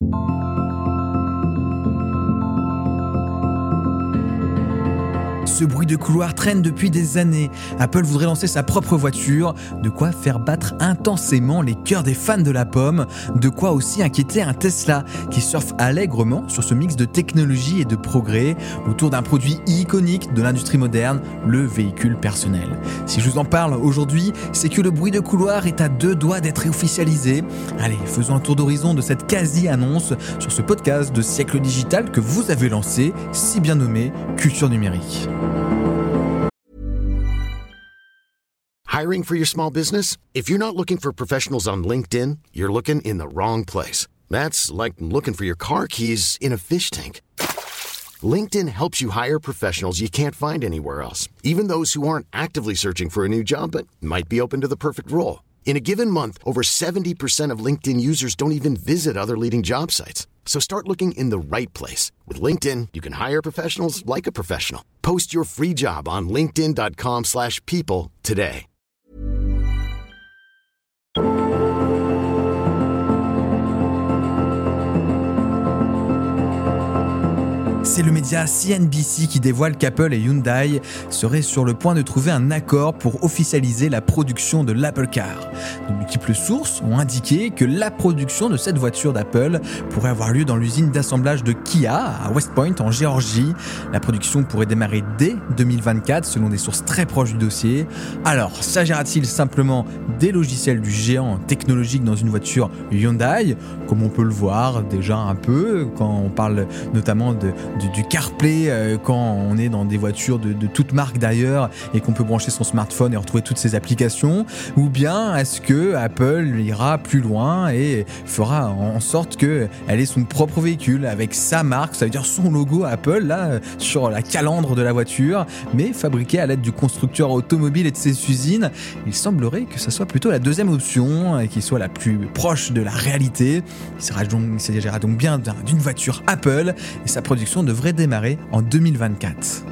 Ce bruit de couloir traîne depuis des années. Apple voudrait lancer sa propre voiture, de quoi faire battre intensément les cœurs des fans de la pomme, de quoi aussi inquiéter un Tesla qui surfe allègrement sur ce mix de technologie et de progrès autour d'un produit iconique de l'industrie moderne, le véhicule personnel. Si je vous en parle aujourd'hui, c'est que le bruit de couloir est à 2 doigts d'être officialisé. Allez, faisons un tour d'horizon de cette quasi-annonce sur ce podcast de Siècle Digital que vous avez lancé, si bien nommé Culture Numérique. Hiring for your small business? If you're not looking for professionals on LinkedIn, you're looking in the wrong place. That's like looking for your car keys in a fish tank. LinkedIn helps you hire professionals you can't find anywhere else, even those who aren't actively searching for a new job but might be open to the perfect role. In a given month, over 70% of LinkedIn users don't even visit other leading job sites. So start looking in the right place. With LinkedIn, you can hire professionals like a professional. Post your free job on linkedin.com/people today. C'est le média CNBC qui dévoile qu'Apple et Hyundai seraient sur le point de trouver un accord pour officialiser la production de l'Apple Car. De multiples sources ont indiqué que la production de cette voiture d'Apple pourrait avoir lieu dans l'usine d'assemblage de Kia à West Point en Géorgie. La production pourrait démarrer dès 2024 selon des sources très proches du dossier. Alors, s'agira-t-il simplement des logiciels du géant technologique dans une voiture Hyundai, comme on peut le voir déjà un peu quand on parle notamment du CarPlay quand on est dans des voitures de toute marque d'ailleurs et qu'on peut brancher son smartphone et retrouver toutes ses applications, ou bien est-ce que Apple ira plus loin et fera en sorte qu'elle ait son propre véhicule avec sa marque, ça veut dire son logo Apple là sur la calandre de la voiture, mais fabriqué à l'aide du constructeur automobile et de ses usines. Il semblerait que ça soit plutôt la deuxième option et qui soit la plus proche de la réalité. Il s'agira donc bien d'une voiture Apple et sa production devrait démarrer en 2024.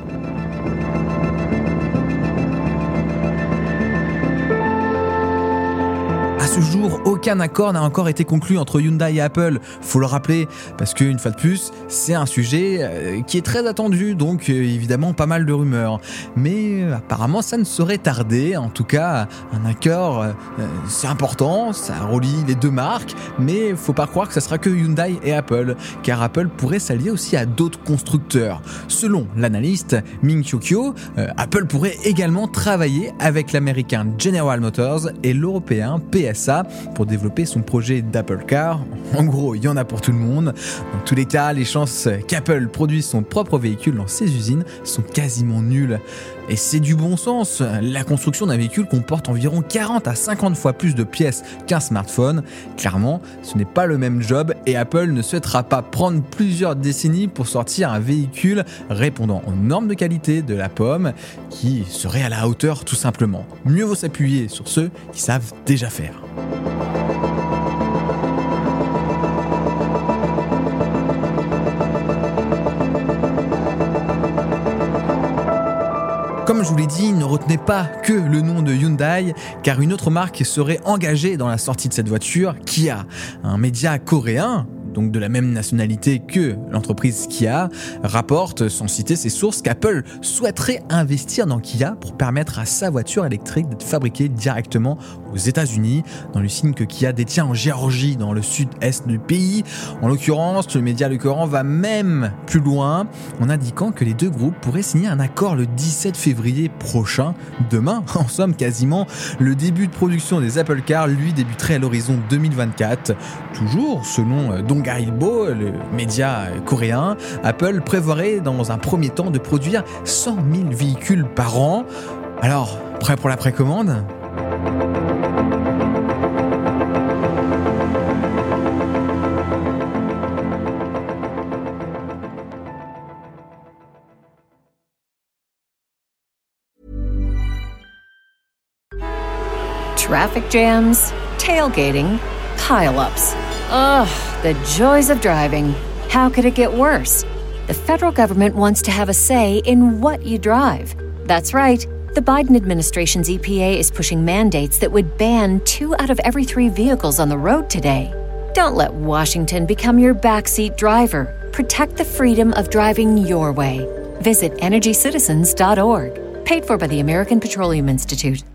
À ce jour, aucun accord n'a encore été conclu entre Hyundai et Apple. Faut le rappeler, parce qu'une fois de plus, c'est un sujet qui est très attendu, donc évidemment pas mal de rumeurs. Mais apparemment, ça ne saurait tarder. En tout cas, un accord, c'est important, ça relie les deux marques, mais faut pas croire que ça sera que Hyundai et Apple, car Apple pourrait s'allier aussi à d'autres constructeurs. Selon l'analyste Ming Chiu, Apple pourrait également travailler avec l'américain General Motors et l'européen PSA pour développer son projet d'Apple Car. En gros, il y en a pour tout le monde. Dans tous les cas, les chances qu'Apple produise son propre véhicule dans ses usines sont quasiment nulles. Et c'est du bon sens. La construction d'un véhicule comporte environ 40 à 50 fois plus de pièces qu'un smartphone. Clairement, ce n'est pas le même job et Apple ne souhaitera pas prendre plusieurs décennies pour sortir un véhicule répondant aux normes de qualité de la pomme qui serait à la hauteur tout simplement. Mieux vaut s'appuyer sur ceux qui savent déjà faire. Comme je vous l'ai dit, ne retenez pas que le nom de Hyundai, car une autre marque serait engagée dans la sortie de cette voiture, Kia. Un média coréen, donc de la même nationalité que l'entreprise Kia, rapporte, sans citer ses sources, qu'Apple souhaiterait investir dans Kia pour permettre à sa voiture électrique d'être fabriquée directement aux États-Unis, dans l'usine que Kia détient en Géorgie, dans le sud-est du pays. En l'occurrence, le média Le Coran va même plus loin, en indiquant que les deux groupes pourraient signer un accord le 17 février prochain. Demain, en somme, quasiment, le début de production des Apple Car, lui, débuterait à l'horizon 2024. Toujours, selon Dong Ilbo, le média coréen, Apple prévoirait dans un premier temps de produire 100 000 véhicules par an. Alors, prêt pour la précommande ? Traffic jams, tailgating, pile-ups. Ugh, the joys of driving. How could it get worse? The federal government wants to have a say in what you drive. That's right. The Biden administration's EPA is pushing mandates that would ban 2 out of every 3 vehicles on the road today. Don't let Washington become your backseat driver. Protect the freedom of driving your way. Visit EnergyCitizens.org. Paid for by the American Petroleum Institute.